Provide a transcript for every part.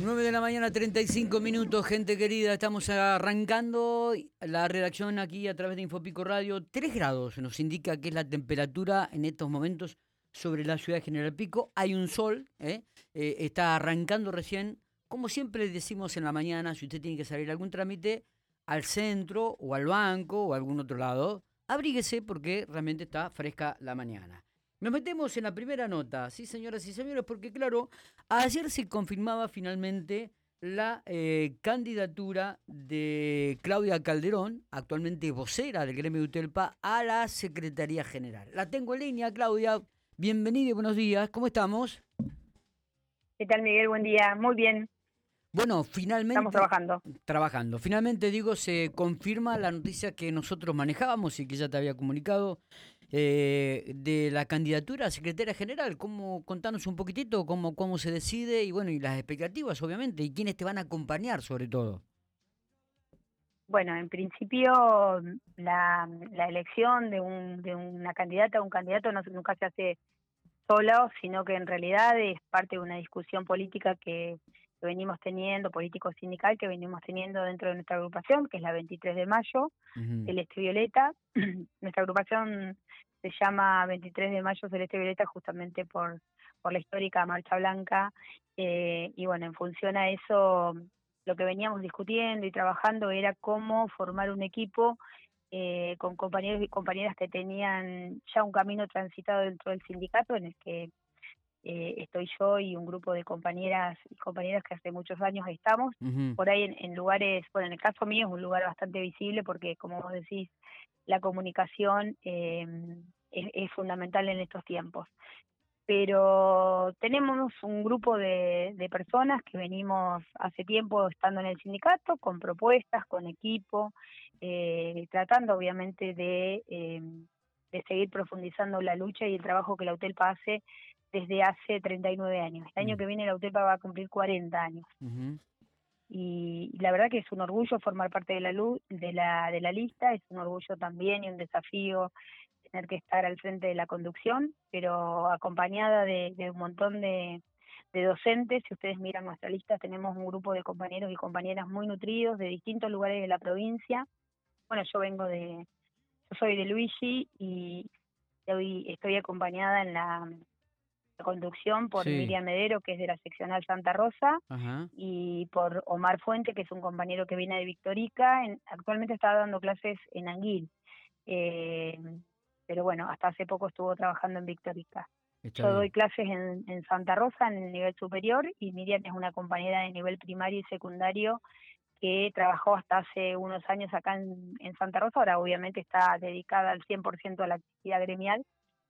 9 de la mañana, 35 minutos, gente querida. Estamos arrancando la redacción aquí a través de Infopico Radio. 3 grados nos indica que es la temperatura en estos momentos sobre la ciudad de General Pico. Hay un sol, está arrancando recién. Como siempre decimos en la mañana, si usted tiene que salir a algún trámite, al centro o al banco o a algún otro lado, abríguese porque realmente está fresca la mañana. Nos metemos en la primera nota, sí señoras y señores, porque claro, ayer se confirmaba finalmente la candidatura de Claudia Calderón, actualmente vocera del gremio de UTELPA, a la Secretaría General. La tengo en línea, Claudia, bienvenida y buenos días, ¿cómo estamos? ¿Qué tal, Miguel? Buen día. Muy bien. Bueno, finalmente... Estamos trabajando. Trabajando. Finalmente, digo, se confirma la noticia que nosotros manejábamos y que ya te había comunicado de la candidatura a secretaria general. Contanos un poquitito cómo se decide y bueno, y las expectativas, obviamente, y quiénes te van a acompañar, sobre todo. Bueno, en principio, la elección de una candidata o un candidato nunca se hace solo, sino que en realidad es parte de una discusión política que venimos teniendo, político-sindical, que venimos teniendo dentro de nuestra agrupación, que es la 23 de mayo, Celeste Violeta. Nuestra agrupación se llama 23 de mayo Celeste Violeta justamente por la histórica Marcha Blanca, y bueno, en función a eso, lo que veníamos discutiendo y trabajando era cómo formar un equipo con compañeros y compañeras que tenían ya un camino transitado dentro del sindicato, en el que estoy yo y un grupo de compañeras y compañeros que hace muchos años estamos, por ahí en lugares, bueno, en el caso mío es un lugar bastante visible porque, como vos decís, la comunicación es fundamental en estos tiempos. Pero tenemos un grupo de personas que venimos hace tiempo estando en el sindicato, con propuestas, con equipo, tratando obviamente de seguir profundizando la lucha y el trabajo que la UTELPA hace desde hace 39 años. El año que viene la UTELPA va a cumplir 40 años. Y la verdad que es un orgullo formar parte de la lista, es un orgullo también y un desafío tener que estar al frente de la conducción, pero acompañada de un montón de docentes. Si ustedes miran nuestra lista, tenemos un grupo de compañeros y compañeras muy nutridos de distintos lugares de la provincia. Bueno, yo soy de Luigi y hoy estoy acompañada en la conducción por Miriam Medero, que es de la seccional Santa Rosa, y por Omar Fuente, que es un compañero que viene de Victorica. Actualmente está dando clases en Anguil, pero bueno, hasta hace poco estuvo trabajando en Victorica. Yo doy clases en Santa Rosa, en el nivel superior, y Miriam es una compañera de nivel primario y secundario que trabajó hasta hace unos años acá en Santa Rosa. Ahora obviamente está dedicada al 100% a la actividad gremial,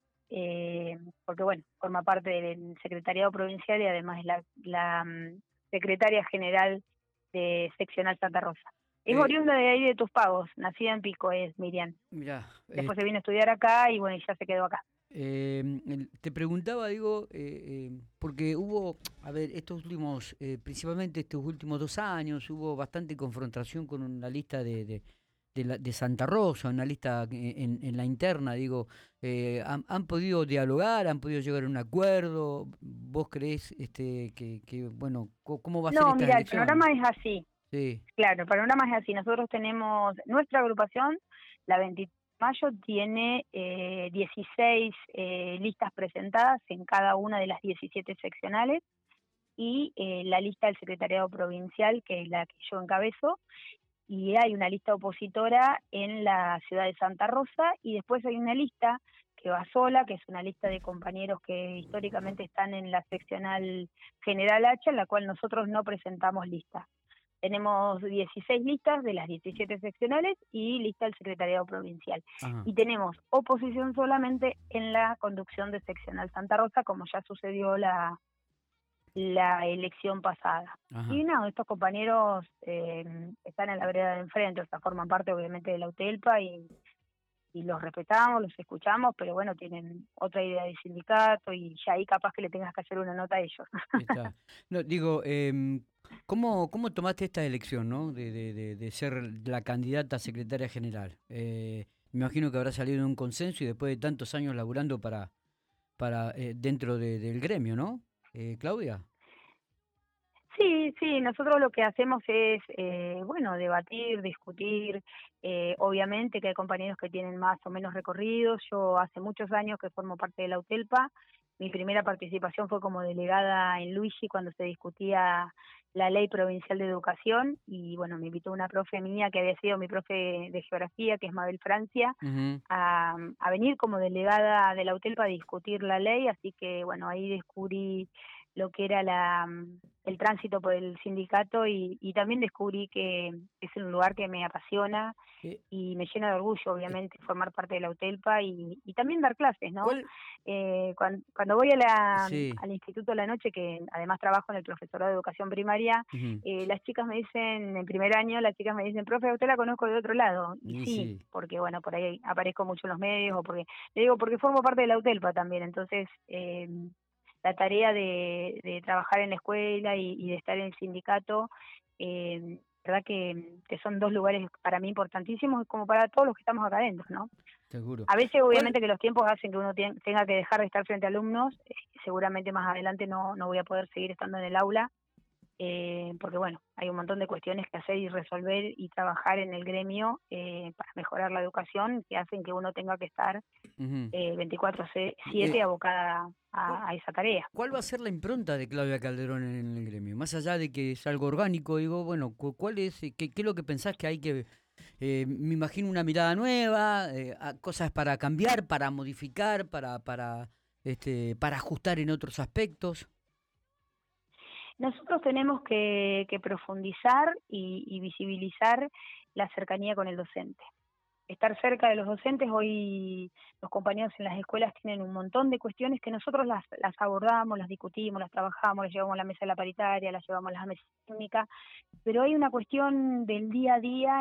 porque bueno, forma parte del secretariado provincial y además es la secretaria general de seccional Santa Rosa. Es oriunda de ahí de Tus Pagos, nacida en Pico es Miriam. Mirá, después se vino a estudiar acá y bueno, y ya se quedó acá. Te preguntaba, digo, porque hubo, a ver, principalmente estos últimos 2 años, hubo bastante confrontación con una lista de Santa Rosa, una lista en la interna, digo, han podido dialogar, han podido llegar a un acuerdo. ¿Vos creés que bueno, cómo va a ser esta elección? No, mira, elección? El panorama es así. Sí. Claro, el panorama es así. Nosotros tenemos, nuestra agrupación, la 23 de mayo, tiene 16 listas presentadas en cada una de las 17 seccionales, y la lista del secretariado provincial, que es la que yo encabezo, y hay una lista opositora en la ciudad de Santa Rosa, y después hay una lista que va sola, que es una lista de compañeros que históricamente están en la seccional General H, en la cual nosotros no presentamos lista. Tenemos 16 listas de las 17 seccionales y lista del secretariado provincial. Y tenemos oposición solamente en la conducción de seccional Santa Rosa, como ya sucedió la elección pasada. Y no, estos compañeros están en la vereda de enfrente, o sea, forman parte obviamente de la UTELPA y los respetamos, los escuchamos, pero bueno, tienen otra idea de sindicato y ya ahí capaz que le tengas que hacer una nota a ellos. Está. No, digo, ¿cómo tomaste esta elección, no? De ser la candidata a secretaria general. Me imagino que habrá salido de un consenso y después de tantos años laburando para dentro del gremio, ¿no? Claudia. Sí, Sí, nosotros lo que hacemos es, bueno, debatir, discutir. Obviamente que hay compañeros que tienen más o menos recorridos. Yo hace muchos años que formo parte de la UTELPA. Mi primera participación fue como delegada en Luigi cuando se discutía la ley provincial de educación y bueno, me invitó una profe mía que había sido mi profe de geografía, que es Mabel Francia, Ujú. a venir como delegada de la UTELPA a discutir la ley, así que bueno, ahí descubrí lo que era el tránsito por el sindicato y también descubrí que es un lugar que me apasiona Eh, y me llena de orgullo, eh, obviamente, formar parte de la UTELPA y también dar clases, ¿no? ¿Cuál? Cuando voy Sí. al instituto a la noche, que además trabajo en el profesorado de educación primaria, Ujú. las chicas me dicen, en primer año, las chicas me dicen, profe, usted la conozco de otro lado. Y Y sí, sí. porque bueno, por ahí aparezco mucho en los medios, o porque, le digo, porque formo parte de la UTELPA también, entonces la tarea de trabajar en la escuela y de estar en el sindicato, verdad que son dos lugares para mí importantísimos, como para todos los que estamos acá adentro, ¿no? Seguro. A veces, ¿Cuál? obviamente, que los tiempos hacen que uno tenga que dejar de estar frente a alumnos. Seguramente más adelante no voy a poder seguir estando en el aula, porque, bueno, hay un montón de cuestiones que hacer y resolver y trabajar en el gremio para mejorar la educación, que hacen que uno tenga que estar Ujú. 24/7 Eh, abocada ¿cuál, a esa tarea. ¿Cuál va a ser la impronta de Claudia Calderón en el gremio? Más allá de que es algo orgánico, digo, bueno, ¿cuál es, qué es lo que pensás que hay que, me imagino una mirada nueva, cosas para cambiar, para modificar, para ajustar en otros aspectos? Nosotros tenemos que profundizar y visibilizar la cercanía con el docente. Estar cerca de los docentes. Hoy los compañeros en las escuelas tienen un montón de cuestiones que nosotros las abordamos, las discutimos, las trabajamos, las llevamos a la mesa de la paritaria, las llevamos a la mesa técnica, pero hay una cuestión del día a día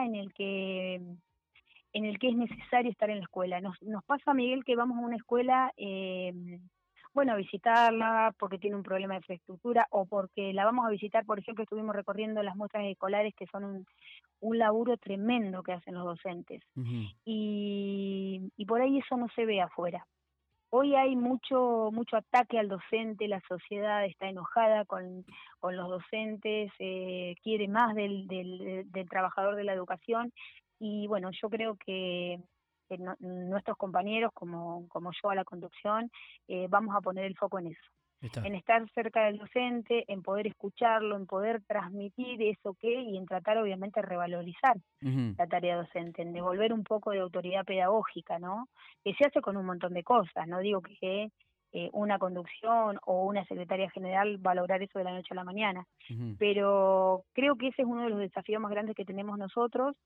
en el que es necesario estar en la escuela. Nos pasa, Miguel, que vamos a una escuela, bueno, a visitarla porque tiene un problema de infraestructura o porque la vamos a visitar, por ejemplo, estuvimos recorriendo las muestras escolares que son un laburo tremendo que hacen los docentes. Ujú. Y por ahí eso no se ve afuera. Hoy hay mucho ataque al docente, la sociedad está enojada con los docentes, quiere más del trabajador de la educación y bueno, yo creo que nuestros compañeros, como yo a la conducción, vamos a poner el foco Está. en estar cerca del docente, en poder escucharlo, en poder transmitir eso y en tratar obviamente de revalorizar Ujú. la tarea docente, en devolver un poco de autoridad pedagógica, ¿no? Que se hace con un montón de cosas, no digo que una conducción o una secretaria general va a lograr eso de la noche a la mañana, Ujú. pero creo que ese es uno de los desafíos más grandes que tenemos nosotros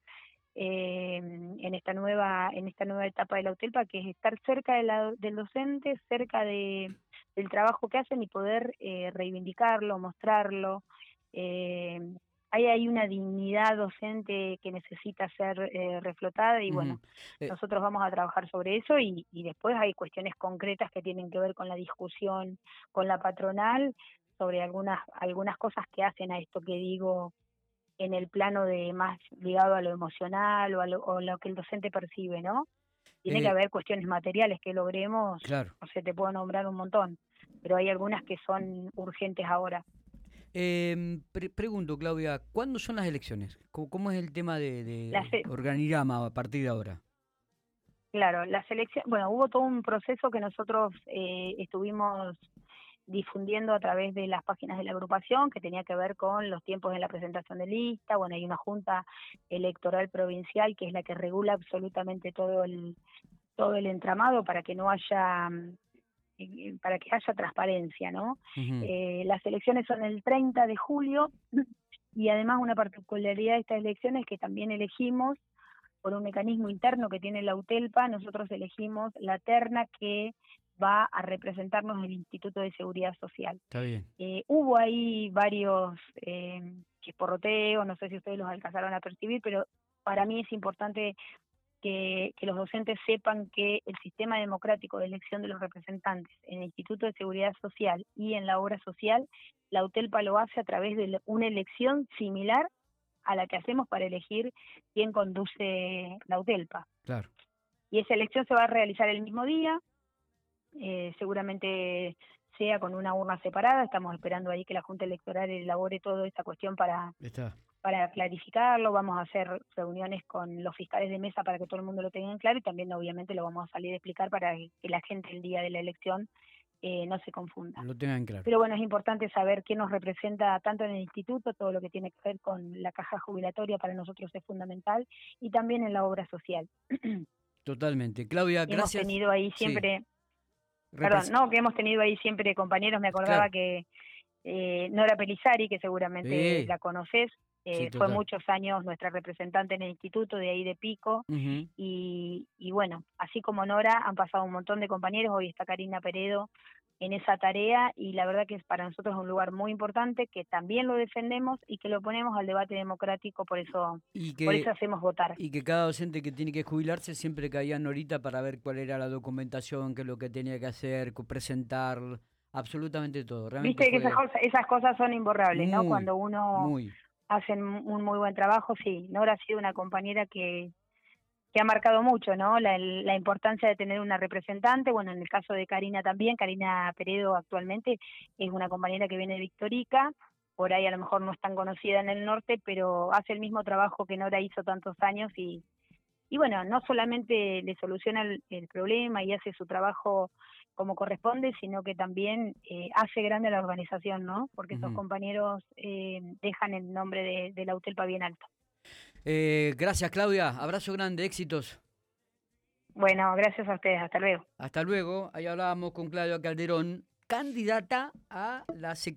en esta nueva etapa de la UTELPA, que es estar cerca del docente, cerca del trabajo que hacen y poder reivindicarlo, mostrarlo. Eh, hay una dignidad docente que necesita ser reflotada y Ujú. bueno, Eh, nosotros vamos a trabajar sobre eso y después hay cuestiones concretas que tienen que ver con la discusión con la patronal sobre algunas cosas que hacen a esto que digo en el plano de más ligado a lo emocional o lo que el docente percibe, ¿no? Tiene que eh, haber cuestiones materiales que logremos, claro. no sé, te puedo nombrar un montón, pero hay algunas que son urgentes ahora. Pregunto, Claudia, ¿cuándo son las elecciones? ¿Cómo es el tema Las, de organigrama a partir de ahora? claro, la selección, bueno, hubo todo un proceso que nosotros estuvimos difundiendo a través de las páginas de la agrupación, que tenía que ver con los tiempos de la presentación de lista. Bueno, hay una junta electoral provincial que es la que regula absolutamente todo el entramado para que no haya para que haya transparencia, ¿no? Ujú. Las elecciones son el 30 de julio y además una particularidad de estas elecciones es que también elegimos por un mecanismo interno que tiene la UTELPA, nosotros elegimos la terna que va a representarnos en el Instituto de Seguridad Social. Está bien. Hubo ahí varios chisporroteos, no sé si ustedes los alcanzaron a percibir, pero para mí es importante que los docentes sepan que el sistema democrático de elección de los representantes en el Instituto de Seguridad Social y en la obra social, la UTELPA lo hace a través de una elección similar a la que hacemos para elegir quién conduce la UTELPA. Claro. Y esa elección se va a realizar el mismo día, seguramente sea con una urna separada. Estamos esperando ahí que la Junta Electoral elabore toda esa cuestión para clarificarlo. Vamos a hacer reuniones con los fiscales de mesa para que todo el mundo lo tenga en claro, y también obviamente lo vamos a salir a explicar para que la gente el día de la elección no se confunda. Lo tengan claro. Pero bueno, es importante saber quién nos representa tanto en el instituto, todo lo que tiene que ver con la caja jubilatoria para nosotros es fundamental, y también en la obra social. Totalmente. Claudia, gracias. Hemos tenido ahí siempre, que hemos tenido ahí siempre compañeros, me acordaba que Nora Pelizari, que seguramente la conoces, fue muchos años nuestra representante en el instituto de ahí de Pico, y bueno, así como Nora, han pasado un montón de compañeros. Hoy está Karina Peredo en esa tarea, y la verdad que es para nosotros un lugar muy importante, que también lo defendemos y que lo ponemos al debate democrático, por eso hacemos votar. Y que cada docente que tiene que jubilarse siempre caía en Norita para ver cuál era la documentación, qué es lo que tenía que hacer, presentar, absolutamente todo. Realmente viste que esas cosas son imborrables, ¿no? Cuando uno hace un muy buen trabajo. Sí, Nora ha sido una compañera que ha marcado mucho, ¿no? La importancia de tener una representante. Bueno, en el caso de Karina también, Karina Peredo actualmente es una compañera que viene de Victorica, por ahí a lo mejor no es tan conocida en el norte, pero hace el mismo trabajo que Nora hizo tantos años, y bueno, no solamente le soluciona el problema y hace su trabajo como corresponde, sino que también hace grande a la organización, ¿no? Porque esos compañeros dejan el nombre de la UTELPA bien alto. Gracias, Claudia. Abrazo grande, éxitos. Bueno, gracias a ustedes. Hasta luego. Hasta luego. Ahí hablábamos con Claudia Calderón, candidata a la